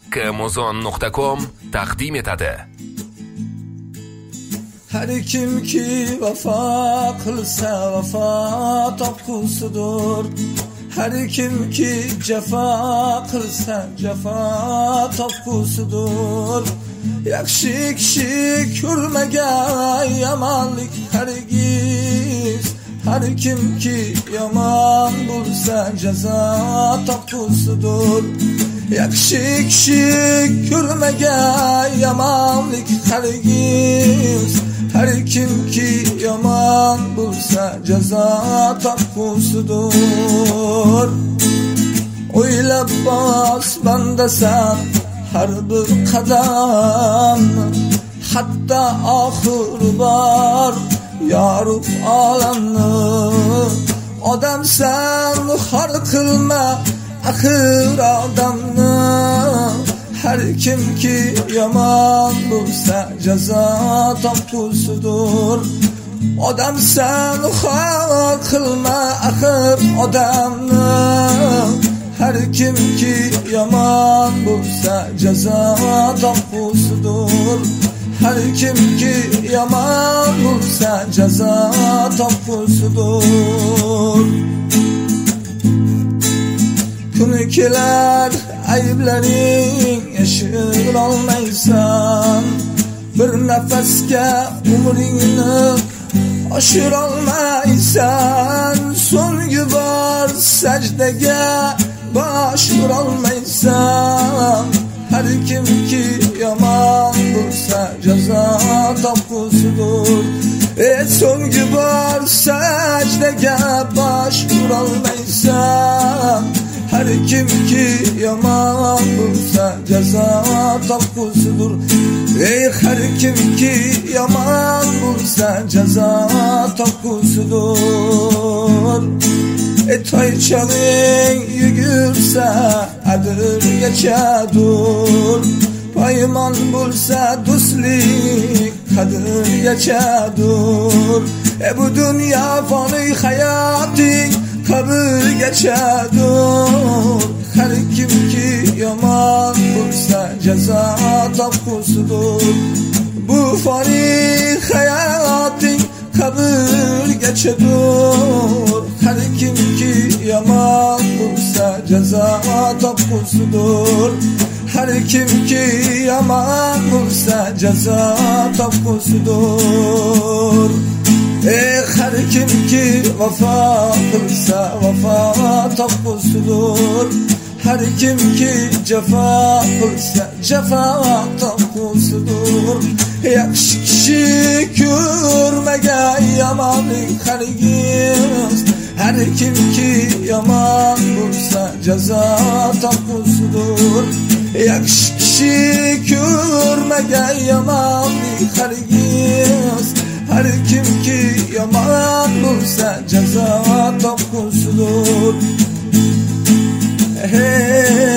hakkimuzon.com taqdim etadi. Har kimki vafo qilsa vafo topqusidir. Har kimki jafo qilsa jafo topqusidir. Yaxshi kishi ko'rmagan yomonlik hargiz. Har kimki yomon bo'lsa jazo topqusidir. Yaxshi kishi ko'rmagan yomonlik hargiz. Har kimki yomon bo'lsa jazo topqusidir. O'ylab bos bandasan har bir qadam, hatto oxiri bor yorug' olamni. Odamsan xor qilma axir odamni. Har kimki yomon bo'lsa jazo topqusidir. Odamsan xor qilma axir odamni. Har kimki yomon bo'lsa jazo topqusidir. Har kimki yomon bo'lsa jazo topqusidir. Kuni kelar ayblaring yashirolmaysan. Bir nafasga umringni oshirolmaysan. So'nggi bor sajdaga bosh urolmaysan. Har kimki yomon bo'lsa jazo topqusidir. So'nggi bor sajdaga bosh urolmaysan. Har kimki yomon bo'lsa jazo topqusidir. Har kimki yomon bo'lsa jazo topqusidir. Toychaning yugursa adirgacha dur. Paymon bo'lsa do'stlik qadrgacha dur. Bu dunyo fani hayoting qabrgacha dur. Har kimki yomon bo'lsa jazo topqusidir. Bu fani hayoting qabrgacha dur. Har kimki yomon bo'lsa jazo topqusidir. Har kimki yomon bo'lsa jazo topqusidir. Har kimki vafo qilsa vafo topqusidir. Har kimki jafo qilsa jafo topqusidir. Yaxshi kishi ko'rmagan yomonlik hargiz. Har kimki yomon bo'lsa jazo topqusidir. Yaxshi kishi ko'rmagan yomonlik hargiz. Har kimki yomon bo'lsa jazo topqusidir.